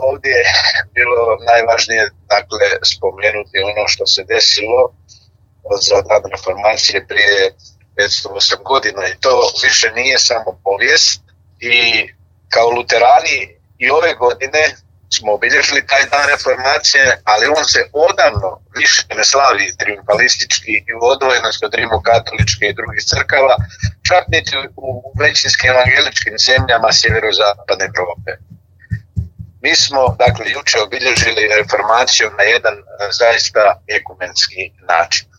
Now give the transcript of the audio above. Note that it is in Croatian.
ovdje je bilo najvažnije dakle, spomenuti ono što se desilo za dan reformacije prije 508 godina i to više nije samo povijest i kao luterani i ove godine smo obilježili taj dan reformacije, ali on se odavno više ne slavi triumfalistički i u odvojenosti od rimokatoličke i drugih crkava, čak niti u većinskim evangeličkim zemljama sjeverozapadne Europe. Mi smo, dakle, jučer obilježili reformaciju na jedan zaista ekumenski način.